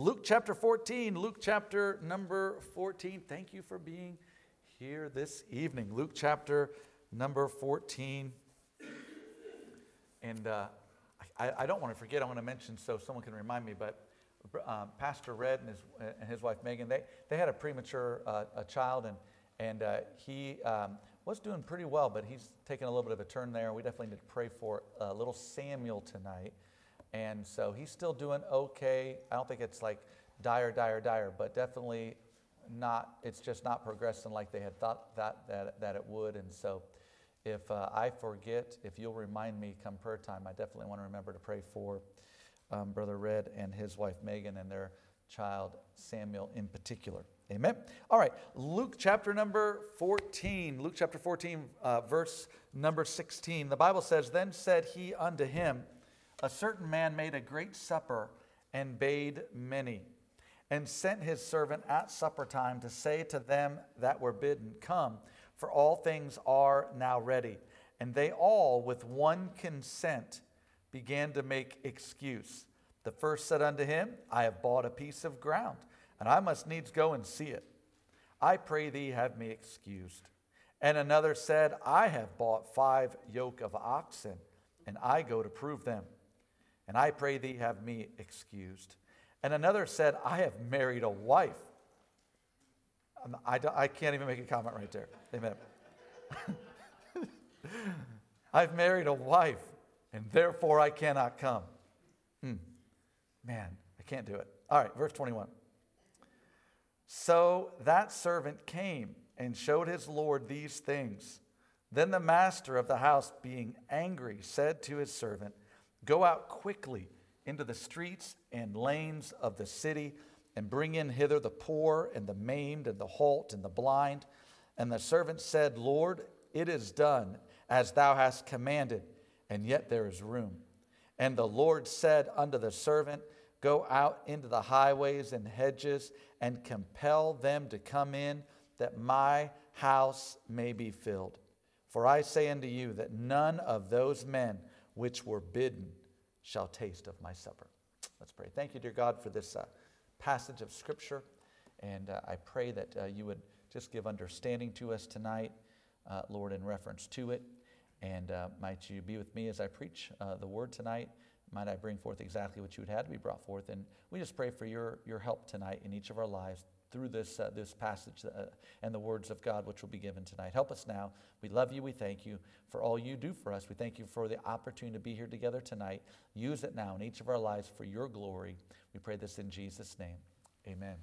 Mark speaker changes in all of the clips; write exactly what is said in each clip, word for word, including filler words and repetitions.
Speaker 1: Luke chapter fourteen. Luke chapter number fourteen. Thank you for being here this evening. Luke chapter number fourteen. And uh, I, I don't want to forget, I want to mention so someone can remind me, but uh, Pastor Red and his, and his wife Megan, they, they had a premature uh, a child, and, and uh, he um, was doing pretty well, but he's taken a little bit of a turn there. We definitely need to pray for uh, little Samuel tonight. And so he's still doing okay. I don't think it's like dire, dire, dire, but definitely not, it's just not progressing like they had thought that that, that it would. And so if uh, I forget, if you'll remind me come prayer time, I definitely want to remember to pray for um, Brother Red and his wife Megan and their child Samuel in particular. Amen. All right, Luke chapter number fourteen. Luke chapter fourteen, uh, verse number sixteen. The Bible says, "Then said he unto him, a certain man made a great supper and bade many, and sent his servant at supper time to say to them that were bidden, Come, for all things are now ready. And they all with one consent began to make excuse. The first said unto him, I have bought a piece of ground, and I must needs go and see it. I pray thee, have me excused. And another said, I have bought five yoke of oxen, and I go to prove them. And I pray thee, have me excused. And another said, I have married a wife. I, I can't even make a comment right there. Amen. I've married a wife, and therefore I cannot come. Hmm. Man, I can't do it. All right, verse twenty-one. So that servant came and showed his Lord these things. Then the master of the house, being angry, said to his servant, Go out quickly into the streets and lanes of the city, and bring in hither the poor and the maimed and the halt and the blind. And the servant said, Lord, it is done as thou hast commanded, and yet there is room. And the Lord said unto the servant, Go out into the highways and hedges, and compel them to come in, that my house may be filled. For I say unto you that none of those men which were bidden shall taste of my supper. Let's pray. Thank you, dear God, for this uh, passage of Scripture. And uh, I pray that uh, you would just give understanding to us tonight, uh, Lord, in reference to it. And uh, might you be with me as I preach uh, the word tonight. Might I bring forth exactly what you would have to be brought forth. And we just pray for your, your help tonight in each of our lives through this uh, this passage uh, and the words of God which will be given tonight. Help us now. We love you. We thank you for all you do for us. We thank you for the opportunity to be here together tonight. Use it now in each of our lives for your glory. We pray this in Jesus' name. Amen.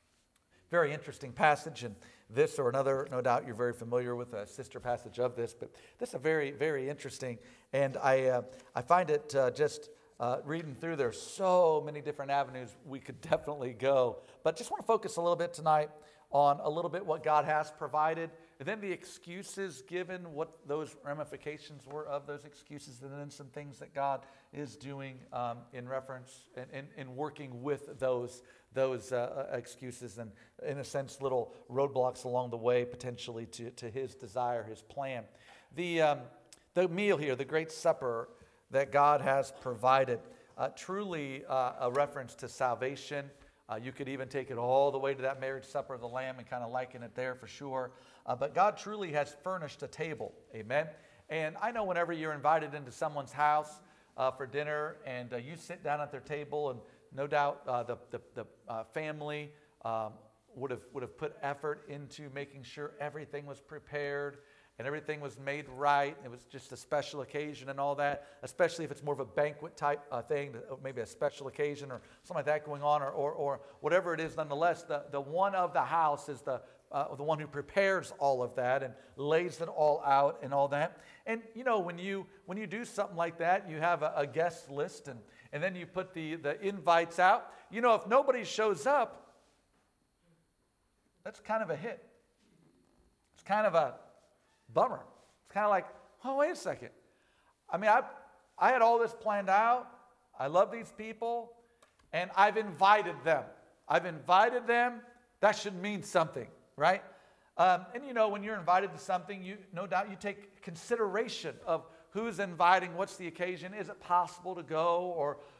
Speaker 1: Very interesting passage, and this or another, no doubt you're very familiar with a sister passage of this, but this is a very, very interesting, and I uh, I find it uh, just uh, reading through, there's so many different avenues we could definitely go, but just want to focus a little bit tonight on a little bit what God has provided, and then the excuses given, what those ramifications were of those excuses, and then some things that God is doing um, in reference and in, in, in working with those those uh, excuses and, in a sense, little roadblocks along the way potentially to, to his desire, his plan. The, um, the meal here, the great supper that God has provided, uh, truly uh, a reference to salvation. Uh, you could even take it all the way to that marriage supper of the Lamb and kind of liken it there for sure. Uh, but God truly has furnished a table. Amen. And I know whenever you're invited into someone's house uh, for dinner and uh, you sit down at their table, and no doubt uh, the, the, the uh, family um, would have would have put effort into making sure everything was prepared and everything was made right. It was just a special occasion and all that, especially if it's more of a banquet type uh, thing, maybe a special occasion or something like that going on, or or, or whatever it is. Nonetheless, the, the one of the house is the uh, the one who prepares all of that and lays it all out and all that. And you know, when you when you do something like that, you have a, a guest list, and and then you put the the invites out. You know, if nobody shows up, that's kind of a hit. It's kind of a bummer. It's kind of like, oh, wait a second. I mean, I I had all this planned out. I love these people, and I've invited them. I've invited them. That should mean something, right? Um, and you know, when you're invited to something, you no doubt you take consideration of who's inviting, what's the occasion, is it possible to go, or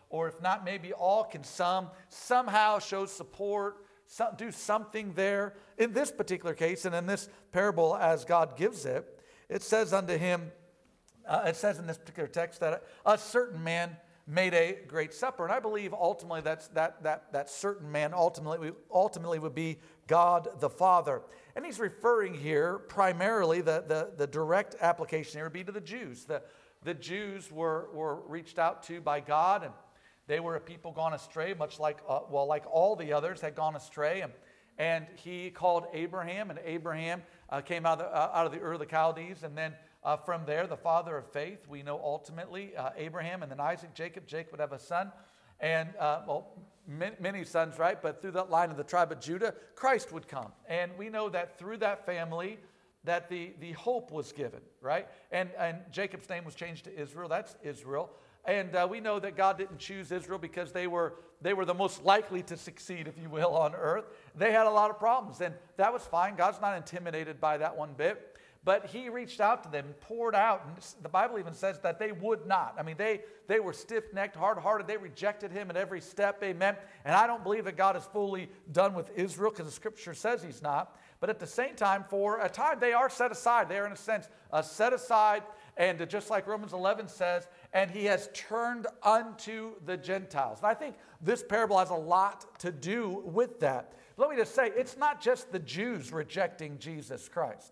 Speaker 1: or if not maybe all, can some somehow show support, some, do something there. In this particular case, and in this parable as God gives it, it says unto him, uh, it says in this particular text that a, a certain man made a great supper. And I believe ultimately that's, that, that, that certain man ultimately, ultimately would be God the Father. And he's referring here primarily, the, the, the direct application here would be to the Jews. The, the Jews were, were reached out to by God, and they were a people gone astray, much like, uh, well, like all the others had gone astray. And, and he called Abraham, and Abraham uh, came out of, the, uh, out of the Ur of the Chaldees, and then uh, from there, the father of faith, we know ultimately uh, Abraham, and then Isaac, Jacob. Jacob would have a son, and uh, well, many, many sons, right? But through that line of the tribe of Judah, Christ would come. And we know that through that family, that the, the hope was given, right? And, and Jacob's name was changed to Israel. That's Israel. And uh, we know that God didn't choose Israel because they were, they were the most likely to succeed, if you will, on earth. They had a lot of problems, and that was fine. God's not intimidated by that one bit. But he reached out to them, poured out, and the Bible even says that they would not. I mean, they, they were stiff-necked, hard-hearted. They rejected him at every step, amen. And I don't believe that God is fully done with Israel, because the Scripture says he's not. But at the same time, for a time, they are set aside. They are, in a sense, uh, set aside, and uh, just like Romans eleven says, and he has turned unto the Gentiles. And I think this parable has a lot to do with that. Let me just say, it's not just the Jews rejecting Jesus Christ.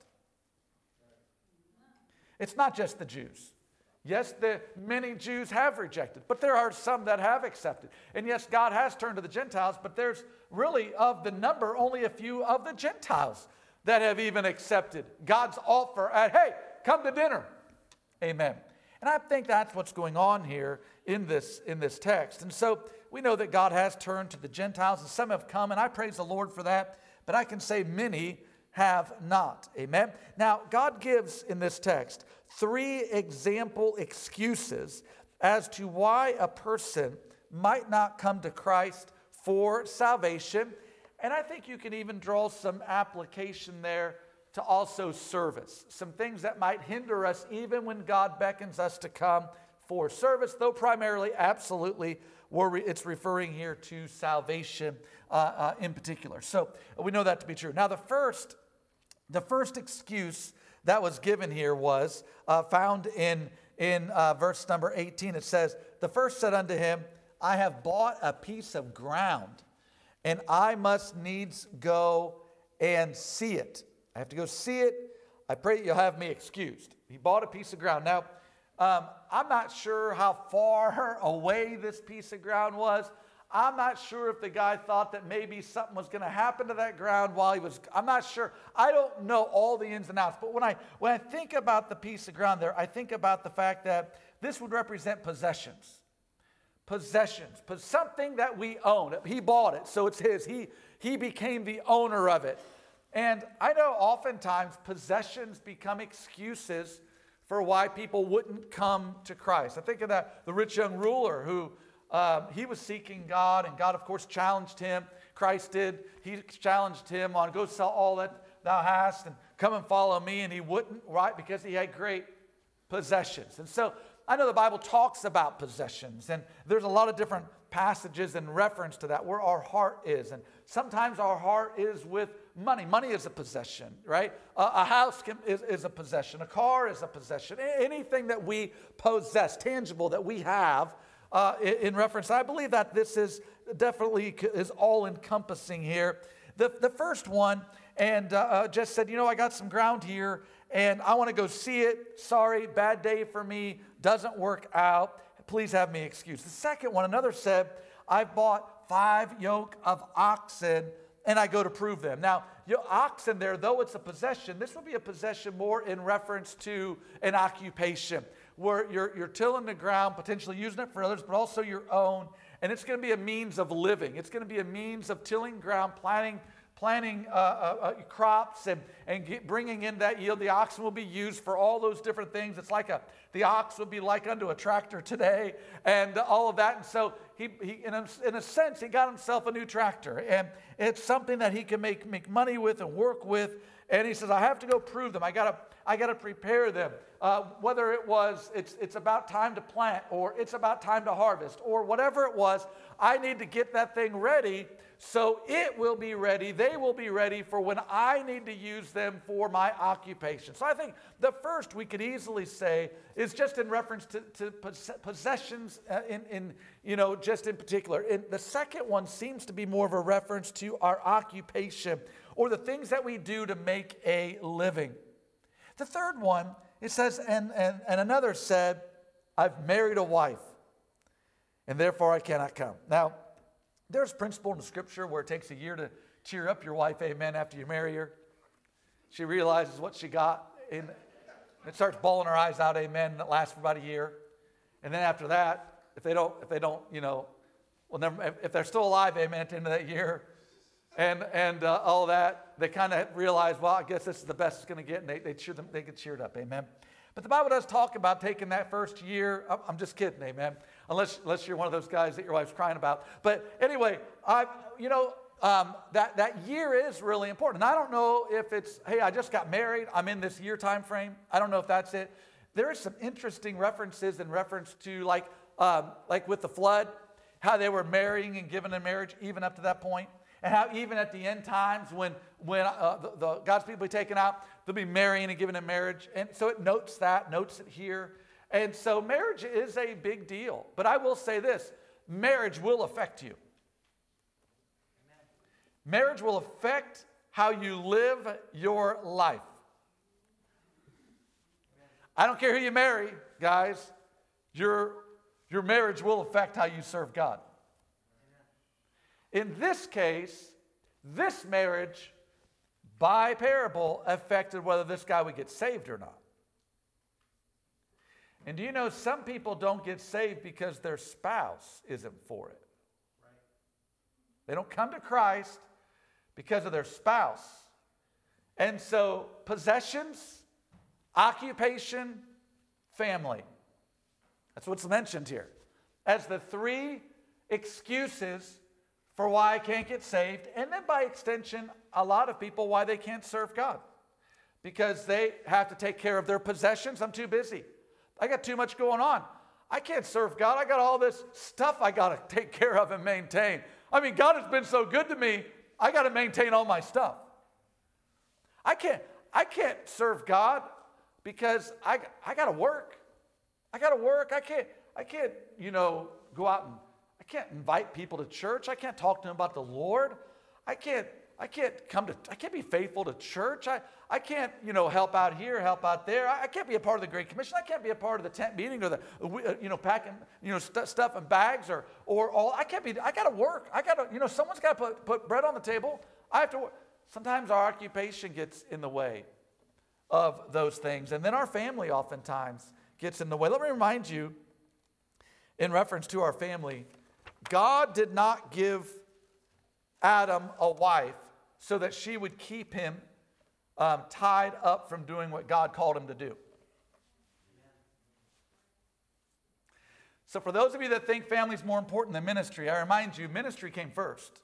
Speaker 1: It's not just the Jews. Yes, the many Jews have rejected, but there are some that have accepted. And yes, God has turned to the Gentiles, but there's really, of the number, only a few of the Gentiles that have even accepted God's offer at, hey, come to dinner. Amen. And I think that's what's going on here in this, in this text. And so we know that God has turned to the Gentiles, and some have come, and I praise the Lord for that. But I can say many have not. Amen. Now, God gives in this text three example excuses as to why a person might not come to Christ for salvation. And I think you can even draw some application there to also service. Some things that might hinder us even when God beckons us to come for service, though primarily, absolutely, it's referring here to salvation uh, uh, in particular. So we know that to be true. Now, the first The first excuse that was given here was uh, found in, in uh, verse number eighteen. It says, the first said unto him, I have bought a piece of ground, and I must needs go and see it. I have to go see it. I pray you'll have me excused. He bought a piece of ground. Now, um, I'm not sure how far away this piece of ground was. I'm not sure if the guy thought that maybe something was going to happen to that ground while he was, I'm not sure. I don't know all the ins and outs. But when I, when I think about the piece of ground there, I think about the fact that this would represent possessions. Possessions. Something that we own. He bought it, so it's his. He, he became the owner of it. And I know oftentimes possessions become excuses for why people wouldn't come to Christ. I think of that, the rich young ruler who, Um, he was seeking God, and God, of course, challenged him. Christ did. He challenged him on, go sell all that thou hast and come and follow me. And he wouldn't, right? Because he had great possessions. And so I know the Bible talks about possessions, and there's a lot of different passages in reference to that, where our heart is. And sometimes our heart is with money. Money is a possession, right? A, a house can, is, is a possession. A car is a possession. Anything that we possess, tangible, that we have, Uh, in reference, I believe that this is definitely is all encompassing here. The, the first one, and uh, just said, you know, I got some ground here, and I want to go see it. Sorry, bad day for me, doesn't work out. Please have me excused. The second one, another said, I've bought five yoke of oxen, and I go to prove them. Now, your oxen there, though it's a possession, this would be a possession more in reference to an occupation, where you're, you're tilling the ground, potentially using it for others, but also your own. And it's going to be a means of living. It's going to be a means of tilling ground, planting planting uh, uh, uh, crops and, and get, bringing in that yield. The oxen will be used for all those different things. It's like a, the ox would be like unto a tractor today and all of that. And so he, he in, a, in a sense, he got himself a new tractor. And it's something that he can make, make money with and work with. And he says, I have to go prove them. I got to I got to prepare them. Uh, whether it was, it's, it's about time to plant, or it's about time to harvest, or whatever it was, I need to get that thing ready so it will be ready. They will be ready for when I need to use them for my occupation. So I think the first we could easily say is just in reference to, to possessions uh, in, in, you know, just in particular. And the second one seems to be more of a reference to our occupation or the things that we do to make a living. The third one, it says, and, and, and another said, I've married a wife, and therefore I cannot come. Now, there's principle in the scripture where it takes a year to cheer up your wife, amen, after you marry her. She realizes what she got, and it starts bawling her eyes out, amen, and it lasts for about a year. And then after that, if they don't, if they don't, you know, well, never, if they're still alive, amen, at the end of that year, and and uh, all that, they kind of realize, well, I guess this is the best it's going to get, and they they cheer them, they get cheered up, amen. But the Bible does talk about taking that first year. I'm just kidding, amen. Unless unless you're one of those guys that your wife's crying about. But anyway, I you know um, that that year is really important. And I don't know if it's, hey, I just got married, I'm in this year time frame. I don't know if that's it. There is some interesting references in reference to like um, like with the flood, how they were marrying and giving in marriage even up to that point. And how even at the end times when, when uh, the, the God's people be taken out, they'll be marrying and giving in marriage. And so it notes that, notes it here. And so marriage is a big deal. But I will say this, marriage will affect you. Amen. Marriage will affect how you live your life. Amen. I don't care who you marry, guys. Your, your marriage will affect how you serve God. In this case, this marriage, by parable, affected whether this guy would get saved or not. And do you know some people don't get saved because their spouse isn't for it? Right. They don't come to Christ because of their spouse. And so possessions, occupation, family. That's what's mentioned here as the three excuses for why I can't get saved, and then by extension, a lot of people why they can't serve God. Because they have to take care of their possessions. I'm too busy. I got too much going on. I can't serve God. I got all this stuff I got to take care of and maintain. I mean, God has been so good to me, I got to maintain all my stuff. I can't, I can't serve God because I, I got to work. I got to work. I can't, I can't, you know, go out and I can't invite people to church. I can't talk to them about the Lord. I can't, I can't come to, I can't be faithful to church. I, I can't, you know, help out here, help out there. I, I can't be a part of the Great Commission. I can't be a part of the tent meeting or the, you know, packing, you know, st- stuff in bags or, or all. I can't be, I got to work. I got to, you know, someone's got to put, put bread on the table. I have to work. Sometimes our occupation gets in the way of those things. And then our family oftentimes gets in the way. Let me remind you, in reference to our family, God did not give Adam a wife so that she would keep him um, tied up from doing what God called him to do. So for those of you that think family is more important than ministry, I remind you, ministry came first.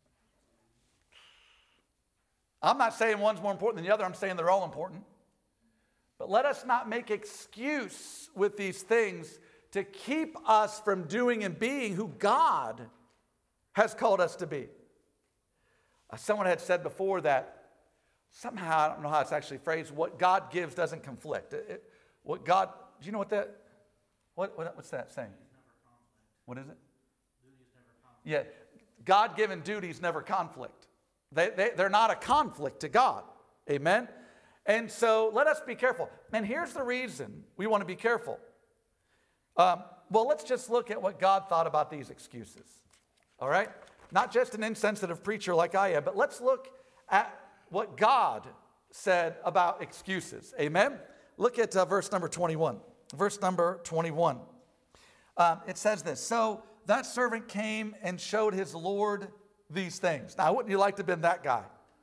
Speaker 1: I'm not saying one's more important than the other. I'm saying they're all important. But let us not make excuse with these things to keep us from doing and being who God has called us to be. Uh, someone had said before that somehow, I don't know how it's actually phrased, what God gives doesn't conflict. It, it, what God, do you know what that, what, what what's that saying? What is it? Yeah, God-given duties never conflict. They, they, they're not a conflict to God. Amen? And so let us be careful. And here's the reason we want to be careful. Um, well, let's just look at what God thought about these excuses. All right? Not just an insensitive preacher like I am, but let's look at what God said about excuses. Amen? Look at uh, verse number twenty-one. Verse number twenty-one. Um, it says this, so that servant came and showed his Lord these things. Now, wouldn't you like to have been that guy?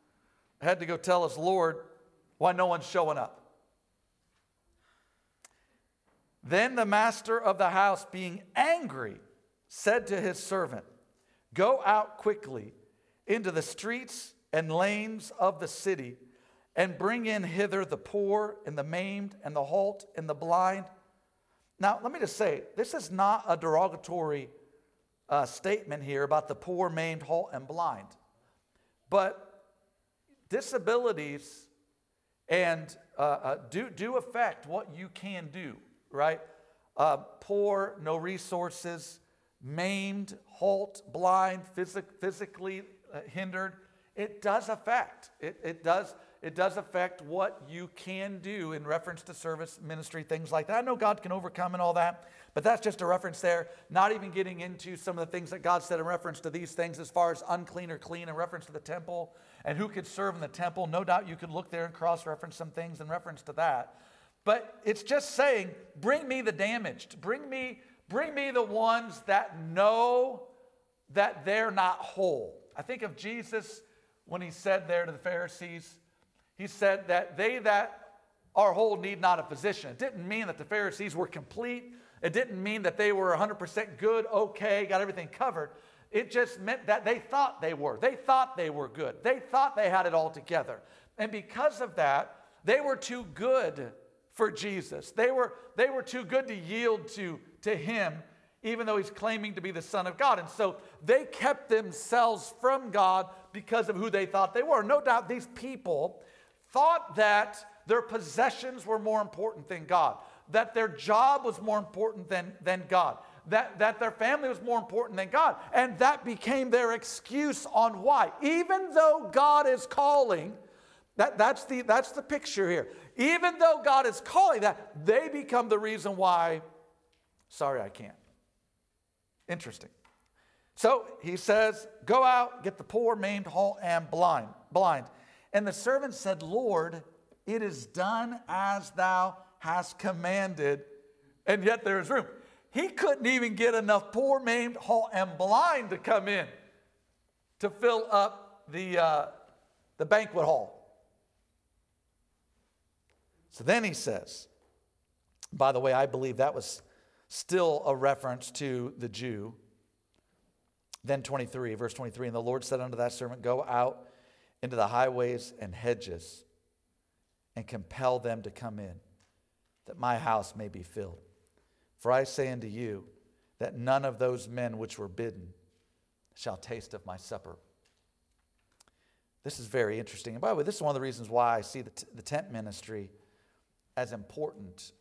Speaker 1: had to go tell his Lord why no one's showing up. Then the master of the house, being angry, said to his servant, go out quickly into the streets and lanes of the city, and bring in hither the poor and the maimed and the halt and the blind. Now, let me just say, this is not a derogatory uh, statement here about the poor, maimed, halt, and blind. But disabilities and uh, uh, do, do affect what you can do, right? Uh, poor, no resources, maimed, halt, blind, phys- physically uh, hindered. It does affect. It, it does It does affect what you can do in reference to service, ministry, things like that. I know God can overcome and all that, but that's just a reference there. Not even getting into some of the things that God said in reference to these things as far as unclean or clean in reference to the temple and who could serve in the temple. No doubt you could look there and cross-reference some things in reference to that. But it's just saying, bring me the damaged. Bring me, bring me the ones that know that they're not whole. I think of Jesus when he said there to the Pharisees, he said that they that are whole need not a physician. It didn't mean that the Pharisees were complete. It didn't mean that they were one hundred percent good, okay, got everything covered. It just meant that they thought they were. They thought they were good. They thought they had it all together. And because of that, they were too good for Jesus. They were, they were too good to yield to, to him, even though he's claiming to be the Son of God. And so they kept themselves from God because of who they thought they were. No doubt these people thought that their possessions were more important than God, that their job was more important than, than God, that, that their family was more important than God. And that became their excuse on why. Even though God is calling, that, that's, the, that's the picture here. Even though God is calling that, they become the reason why, sorry, I can't. Interesting. So he says, go out, get the poor, maimed, halt, and blind. blind. And the servant said, Lord, it is done as thou hast commanded, and yet there is room. He couldn't even get enough poor, maimed, halt, and blind to come in to fill up the, uh, the banquet hall. So then he says, by the way, I believe that was still a reference to the Jew. Then twenty-three, verse twenty-three, and the Lord said unto that servant, go out into the highways and hedges and compel them to come in, that my house may be filled. For I say unto you that none of those men which were bidden shall taste of my supper. This is very interesting. And by the way, this is one of the reasons why I see the, t- the tent ministry as important.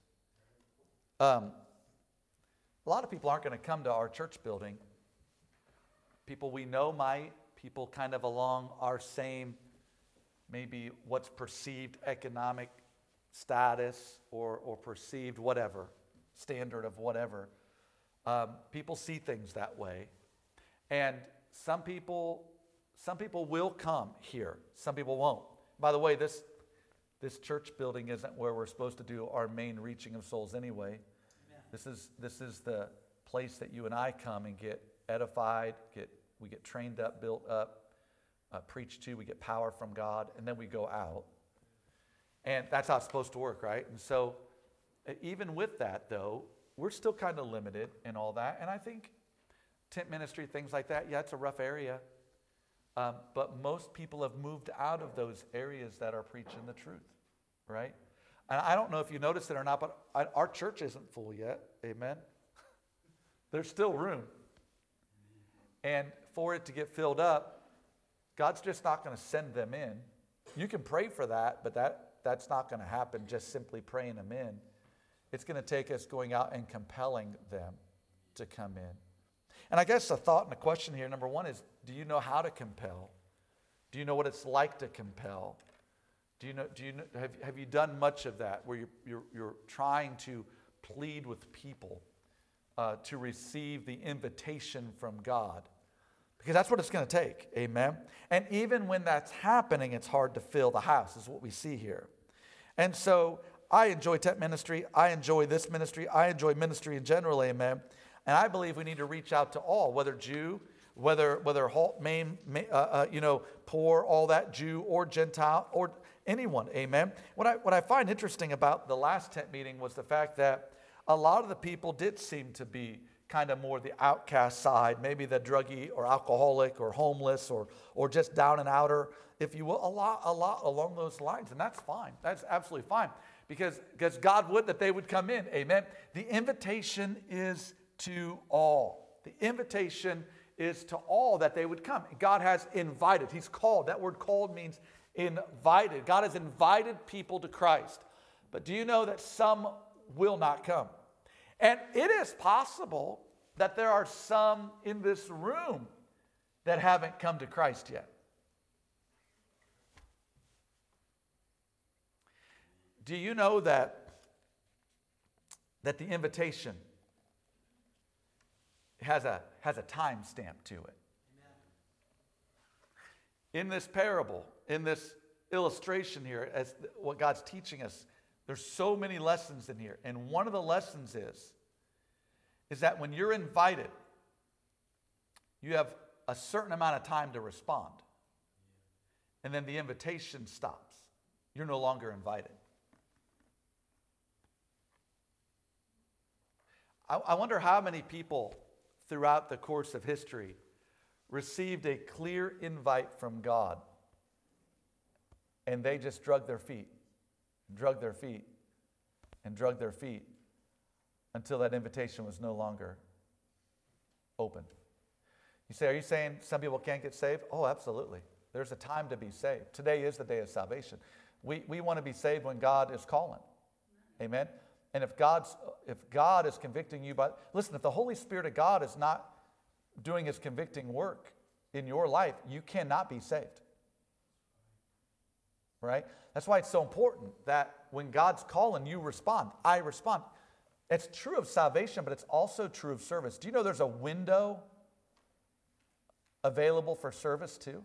Speaker 1: Um, a lot of people aren't going to come to our church building. People we know might, people kind of along our same, maybe what's perceived economic status or, or perceived whatever, standard of whatever. Um, people see things that way. And some people, some people will come here. Some people won't. By the way, this, this church building isn't where we're supposed to do our main reaching of souls anyway. Amen. This is, this is the place that you and I come and get edified, get we get trained up, built up, uh, preached to, we get power from God, and then we go out. And that's how it's supposed to work, right? And so even with that, though, we're still kind of limited in all that. And I think tent ministry, things like that, yeah, it's a rough area. Um, but most people have moved out of those areas that are preaching the truth, right? And I don't know if you noticed it or not, but I, our church isn't full yet. Amen? There's still room. And for it to get filled up, God's just not going to send them in. You can pray for that, but that, that's not going to happen just simply praying them in. It's going to take us going out and compelling them to come in. And I guess a thought and a question here, number one is, do you know how to compel? Do you know what it's like to compel? Do you know, do you know, have, have you done much of that where you're, you're, you're trying to plead with people uh, to receive the invitation from God? Because that's what it's going to take, amen? And even when that's happening, it's hard to fill the house, is what we see here. And so I enjoy tent ministry. I enjoy this ministry. I enjoy ministry in general, amen? And I believe we need to reach out to all, whether Jew, whether whether halt, maim, ma- uh, uh, you know, poor, all that, Jew or Gentile or anyone. Amen. What I what I find interesting about the last tent meeting was the fact that a lot of the people did seem to be kind of more the outcast side, maybe the druggie or alcoholic or homeless or or just down and outer, if you will, a lot, a lot along those lines. And that's fine. That's absolutely fine because, because God would that they would come in. Amen. The invitation is to all. The invitation is to all that they would come. God has invited. He's called. That word called means invited. God has invited people to Christ. But do you know that some will not come? And it is possible that there are some in this room that haven't come to Christ yet. Do you know that, that the invitation has a, has a time stamp to it? In this parable, in this illustration here, as what God's teaching us, there's so many lessons in here. And one of the lessons is, is that when you're invited, you have a certain amount of time to respond. And then the invitation stops. You're no longer invited. I, I wonder how many people throughout the course of history received a clear invite from God and they just drug their feet, drug their feet, and drug their feet until that invitation was no longer open. You say, are you saying some people can't get saved? Oh, absolutely. There's a time to be saved. Today is the day of salvation. We, we want to be saved when God is calling. Amen? And if God's if God is convicting you by, listen, if the Holy Spirit of God is not doing his convicting work in your life, you cannot be saved. Right? That's why it's so important that when God's calling, you respond. I respond. It's true of salvation, but it's also true of service. Do you know there's a window available for service too?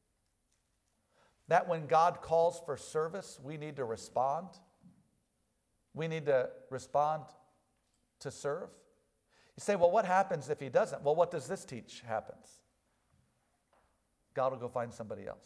Speaker 1: That when God calls for service, we need to respond. We need to respond to serve. You say, well, what happens if he doesn't? Well, what does this teach happens? God will go find somebody else.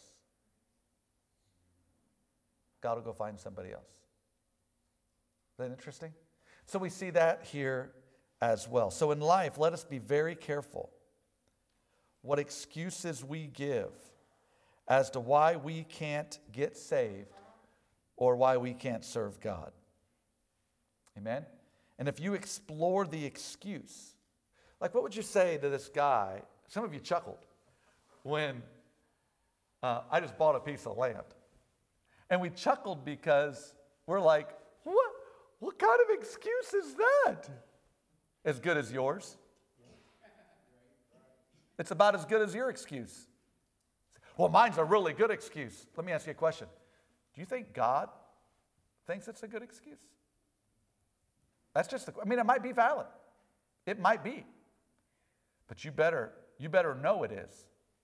Speaker 1: God will go find somebody else. Is that interesting? So we see that here as well. So in life, let us be very careful what excuses we give as to why we can't get saved or why we can't serve God. Amen? And if you explore the excuse, like what would you say to this guy? Some of you chuckled when uh, I just bought a piece of land. And we chuckled because we're like, what? What kind of excuse is that? As good as yours? It's about as good as your excuse. Well, mine's a really good excuse. Let me ask you a question. Do you think God thinks it's a good excuse? That's just the, I mean, it might be valid. It might be. But you better, you better know it is.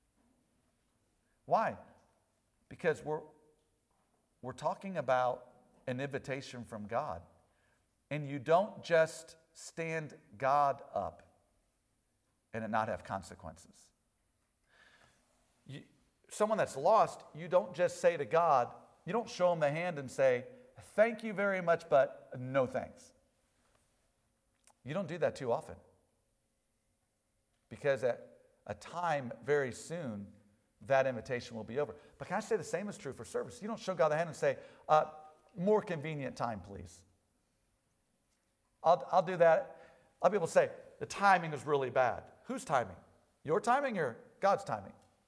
Speaker 1: Why? Because we're, we're talking about an invitation from God. And you don't just stand God up and it not have consequences. You, someone that's lost, you don't just say to God, you don't show him the hand and say, thank you very much, but no thanks. You don't do that too often. Because at a time very soon, that invitation will be over. But can I say the same is true for service? You don't show God the hand and say, uh, more convenient time, please. I'll, I'll do that. A lot of people say, the timing is really bad. Whose timing? Your timing or God's timing?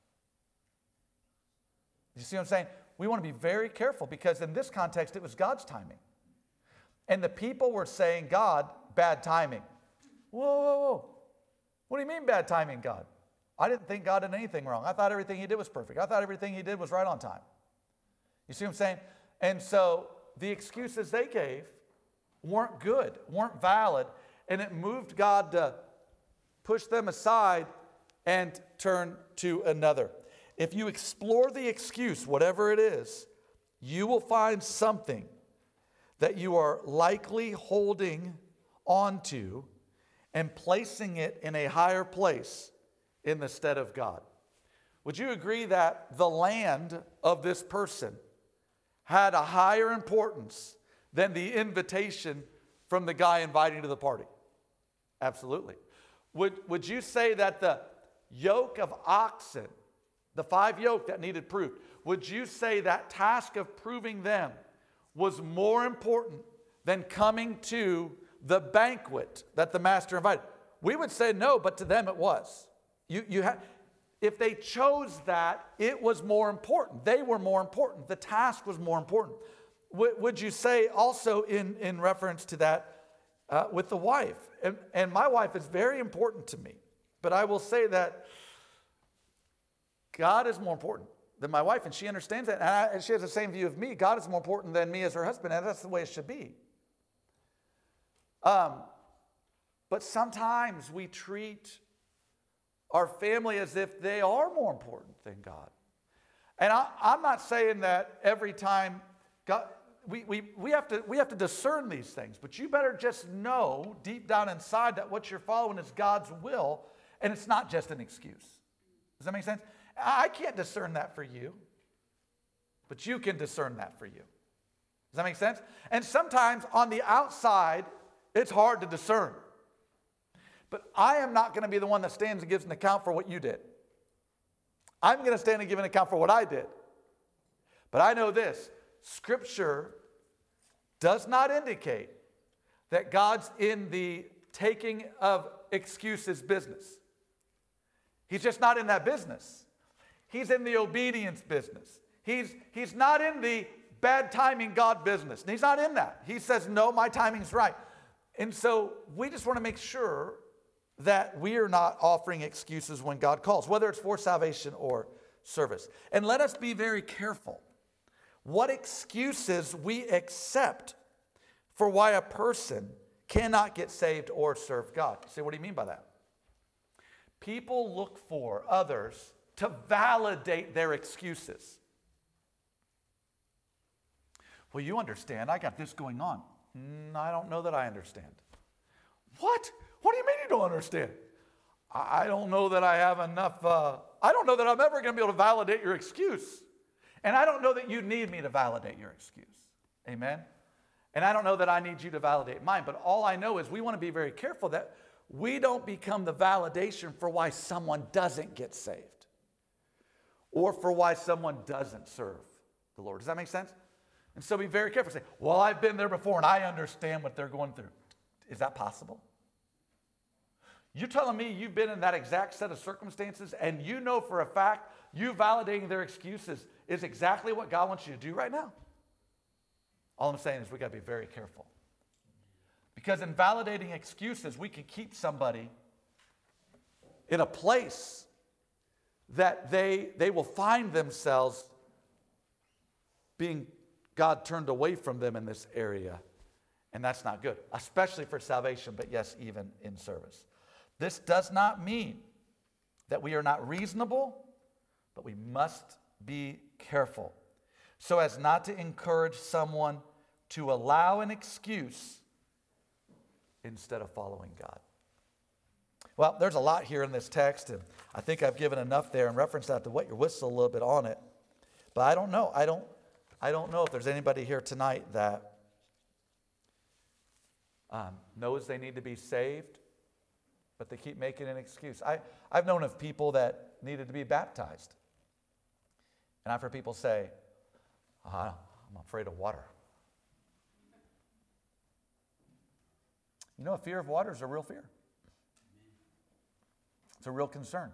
Speaker 1: You see what I'm saying? We want to be very careful because in this context, it was God's timing. And the people were saying, God, bad timing. Whoa, whoa, whoa. What do you mean bad timing, God? I didn't think God did anything wrong. I thought everything he did was perfect. I thought everything he did was right on time. You see what I'm saying? And so the excuses they gave weren't good, weren't valid, and it moved God to push them aside and turn to another. If you explore the excuse, whatever it is, you will find something that you are likely holding onto and placing it in a higher place in the stead of God. Would you agree that the land of this person had a higher importance than the invitation from the guy inviting to the party? Absolutely. Would, would you say that the yoke of oxen, the five yoke that needed proved, would you say that task of proving them was more important than coming to the banquet that the master invited? We would say no, but to them it was. You, you ha- if they chose that, it was more important. They were more important. The task was more important. W- would you say also in, in reference to that uh, with the wife? And, and my wife is very important to me. But I will say that God is more important than my wife, and she understands that. And, I, and she has the same view of me. God is more important than me as her husband, and that's the way it should be. Um, but sometimes we treat our family as if they are more important than God. And I, I'm not saying that every time God, we, we, we, have to, we have to discern these things, but you better just know deep down inside that what you're following is God's will, and it's not just an excuse. Does that make sense? I can't discern that for you, but you can discern that for you. Does that make sense? And sometimes on the outside, it's hard to discern. But I am not going to be the one that stands and gives an account for what you did. I'm going to stand and give an account for what I did. But I know this, Scripture does not indicate that God's in the taking of excuses business. He's just not in that business. He's in the obedience business. He's, he's not in the bad timing God business. He's not in that. He says, no, my timing's right. And so we just want to make sure that we are not offering excuses when God calls, whether it's for salvation or service. And let us be very careful what excuses we accept for why a person cannot get saved or serve God. You say, what do you mean by that? People look for others to validate their excuses. Well, you understand, I got this going on. Mm, I don't know that I understand. What? What do you mean you don't understand? I don't know that I have enough, uh, I don't know that I'm ever going to be able to validate your excuse. And I don't know that you need me to validate your excuse. Amen? And I don't know that I need you to validate mine. But all I know is we want to be very careful that we don't become the validation for why someone doesn't get saved. Or for why someone doesn't serve the Lord. Does that make sense? And so be very careful. Say, well, I've been there before and I understand what they're going through. Is that possible? You're telling me you've been in that exact set of circumstances and you know for a fact you validating their excuses is exactly what God wants you to do right now? All I'm saying is we got to be very careful. Because in validating excuses, we can keep somebody in a place that they, they will find themselves being God turned away from them in this area. And that's not good, especially for salvation, but yes, even in service. This does not mean that we are not reasonable, but we must be careful so as not to encourage someone to allow an excuse instead of following God. Well, there's a lot here in this text, and I think I've given enough there in reference to wet your whistle a little bit on it. But I don't know. I don't, I don't know if there's anybody here tonight that um, knows they need to be saved, but they keep making an excuse. I, I've known of people that needed to be baptized. And I've heard people say, oh, I'm afraid of water. You know, a fear of water is a real fear. It's a real concern.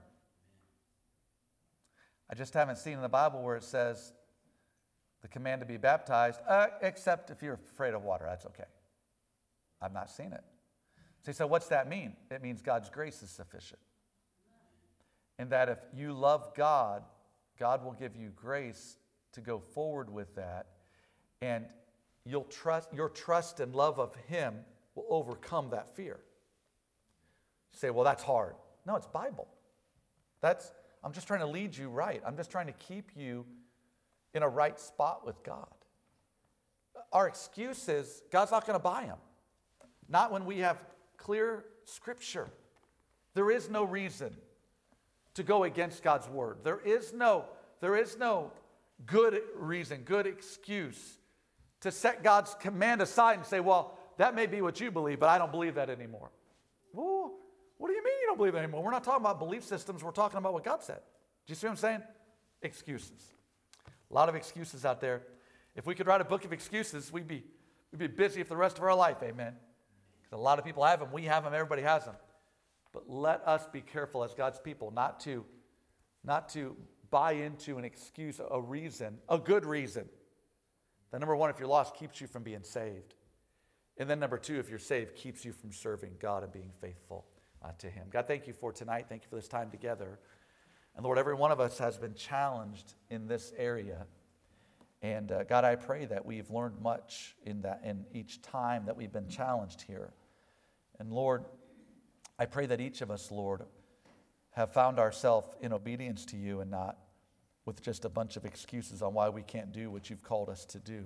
Speaker 1: I just haven't seen in the Bible where it says the command to be baptized, uh, except if you're afraid of water, that's okay. I've not seen it. So, so what's that mean? It means God's grace is sufficient. And that if you love God, God will give you grace to go forward with that. And you'll trust, your trust and love of Him will overcome that fear. You say, well, that's hard. No, it's Bible. That's, I'm just trying to lead you right. I'm just trying to keep you in a right spot with God. Our excuses, God's not going to buy them. Not when we have clear Scripture. There is no reason to go against God's word. There is no, there is no good reason, good excuse to set God's command aside and say, well, that may be what you believe, but I don't believe that anymore. Well, what do you mean you don't believe that anymore? We're not talking about belief systems. We're talking about what God said. Do you see what I'm saying? Excuses. A lot of excuses out there. If we could write a book of excuses, we'd be, we'd be busy for the rest of our life, amen? Because a lot of people have them. We have them. Everybody has them. But let us be careful as God's people not to, not to buy into an excuse, a reason, a good reason. That number one, if you're lost, keeps you from being saved. And then number two, if you're saved, keeps you from serving God and being faithful uh, to Him. God, thank you for tonight. Thank you for this time together. And Lord, every one of us has been challenged in this area. And uh, God, I pray that we've learned much in that, in each time that we've been challenged here. And Lord, I pray that each of us, Lord, have found ourselves in obedience to you and not with just a bunch of excuses on why we can't do what you've called us to do.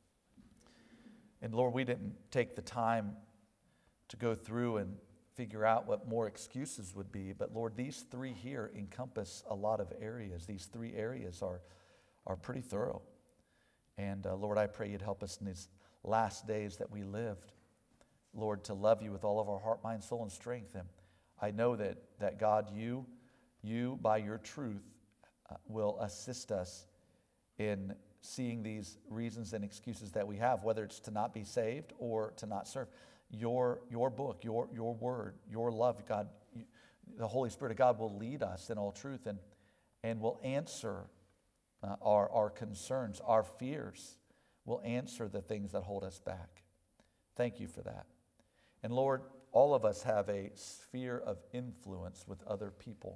Speaker 1: And Lord, we didn't take the time to go through and figure out what more excuses would be. But Lord, these three here encompass a lot of areas. These three areas are, are pretty thorough. And uh, Lord, I pray you'd help us in these last days that we lived, Lord, to love you with all of our heart, mind, soul, and strength. And I know that, that God, you, you, by your truth, uh, will assist us in seeing these reasons and excuses that we have, whether it's to not be saved or to not serve. Your, your book, your, your word, your love, God, you, the Holy Spirit of God will lead us in all truth and, and will answer uh, our, our concerns, our fears, will answer the things that hold us back. Thank you for that. And Lord, all of us have a sphere of influence with other people.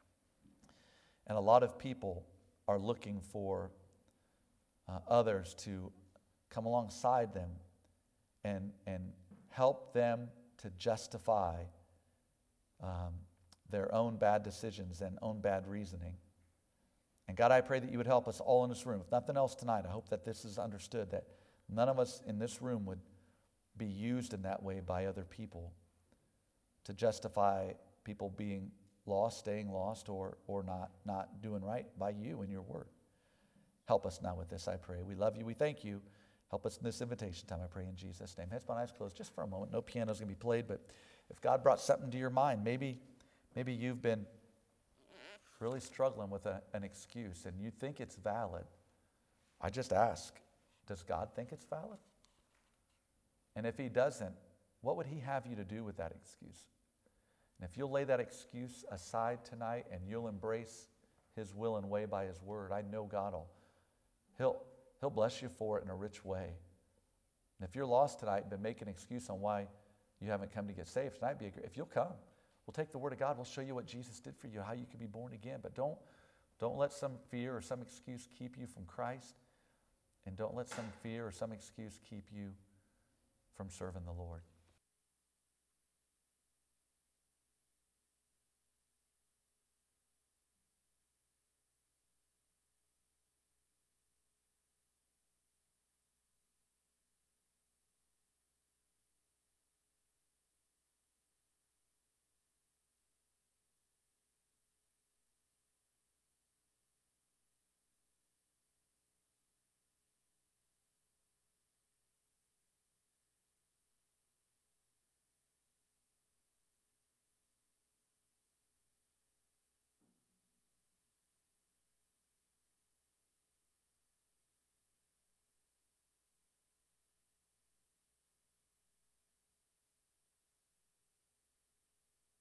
Speaker 1: And a lot of people are looking for uh, others to come alongside them and, and help them to justify um, their own bad decisions and own bad reasoning. And God, I pray that you would help us all in this room. If nothing else tonight, I hope that this is understood, that none of us in this room would be used in that way by other people to justify people being lost, staying lost, or, or not, not doing right by you and your word. Help us now with this, I pray. We love you. We thank you. Help us in this invitation time, I pray in Jesus' name. Heads, my eyes closed just for a moment. No piano's going to be played, but if God brought something to your mind, maybe, maybe you've been really struggling with a, an excuse and you think it's valid. I just ask, does God think it's valid? And if he doesn't, what would he have you to do with that excuse? And if you'll lay that excuse aside tonight and you'll embrace his will and way by his word, I know God will, he'll, he'll bless you for it in a rich way. And if you're lost tonight and been making an excuse on why you haven't come to get saved, tonight be a, if you'll come, we'll take the word of God, we'll show you what Jesus did for you, how you can be born again. But don't, don't let some fear or some excuse keep you from Christ. And don't let some fear or some excuse keep you from serving the Lord.